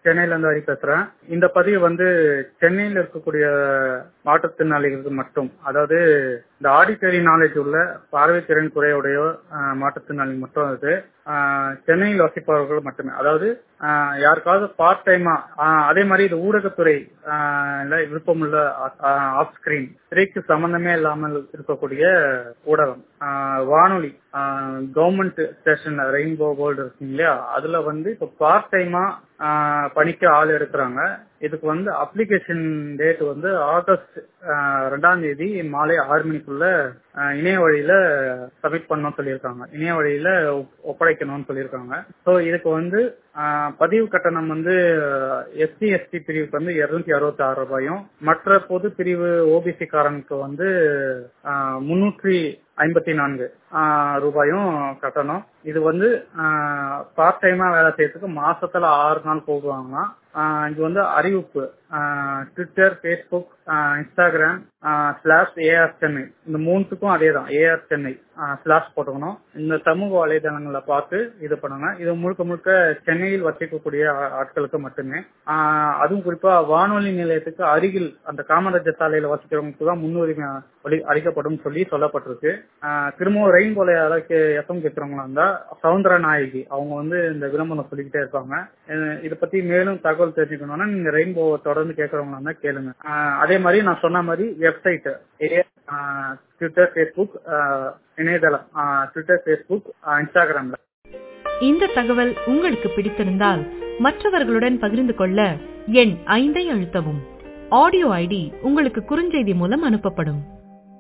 சென்னையில இருந்து ஹரி பேசுறேன். இந்த பதிவு சென்னையில் இருக்கக்கூடிய மாற்றுத்திறனாளிகளுக்கு மட்டும், அதாவது இந்த ஆடிட்டரி நாலேஜ் உள்ள பார்வைத்திறன் குறையுடைய மாற்றுத்திறனாளி மட்டும் அது சென்னையில் வசிப்பவர்கள் மட்டுமே. அதாவது யாருக்காவது பார்ட் டைமா, அதே மாதிரி இது ஊடகத்துறை விருப்பமுள்ள ஆஃப் ஸ்கிரீன் திரைக்கு சம்பந்தமே இல்லாமல் இருக்கக்கூடிய ஊடகம், வானொலி, கவர்மெண்ட் ஸ்டேஷன் ரெயின்போ வேர்ல்டு இருக்கு இல்லையா, அதுல இப்ப பார்ட் டைமா பணிக்கு ஆள் எடுக்கிறாங்க. இதுக்கு அப்ளிகேஷன் டேட் ஆகஸ்ட் 2ஆம் தேதி மாலை 6 மணிக்குள்ள இணைய வழியில சப்மிட் பண்ண சொல்லியிருக்காங்க, இணைய வழியில ஒப்படைக்கணும்னு சொல்லியிருக்காங்க. ஸோ இதுக்கு பதிவு கட்டணம் எஸ்சி எஸ்டி பிரிவுக்கு 266 ரூபாயும், மற்ற பொது பிரிவு ஓபிசி காரனுக்கு 354 ரூபாயும் கட்டணும். இது பார்ட் டைமா வேலை செய்யறதுக்கு மாசத்துல 6 நாள் போடுவாங்க. இது அறிவிப்பு Twitter, Facebook, Instagram /AR Chennai, இந்த மூணுத்துக்கும் அதேதான், AR சென்னை ஸ்லாஷ் போட்டுக்கணும். இந்த சமூக வலைதளங்களை பார்த்து இது பண்ணுங்க. இது முழுக்க முழுக்க சென்னையில் வசிக்கக்கூடிய ஆட்களுக்கு மட்டுமே. அதுவும் குறிப்பா வானொலி நிலையத்துக்கு அருகில் அந்த காமராஜர் சாலையில வசிக்கிறவங்களுக்கு தான் முன்னுரிமை அளிக்கப்படும் சொல்லி சொல்லப்பட்டிருக்கு. திரும்பவும் ரெயின்போல யாராவது எஃப்எம் கேட்கிறவங்களா இருந்தா சவுந்தர நாயகி அவங்க இந்த விளம்பரம் சொல்லிக்கிட்டே இருப்பாங்க. இதை பத்தி மேலும் தகவல் தெரிஞ்சுக்கணும்னா நீங்க ரெயின்போ தொடர்ந்து கேட்கறவங்களா இருந்தா கேளுங்க. அதே மாதிரி நான் சொன்ன மாதிரி வெப்சைட், ட்விட்டர், பேஸ்புக், இணையதளம் ட்விட்டர், பேஸ்புக், இன்ஸ்டாகிராம்ல. இந்த தகவல் உங்களுக்கு பிடித்திருந்தால் மற்றவர்களுடன் பகிர்ந்து கொள்ள எண் 5 அழுத்தவும். ஆடியோ ஐடி உங்களுக்கு குறுஞ்செய்தி மூலம் அனுப்பப்படும்.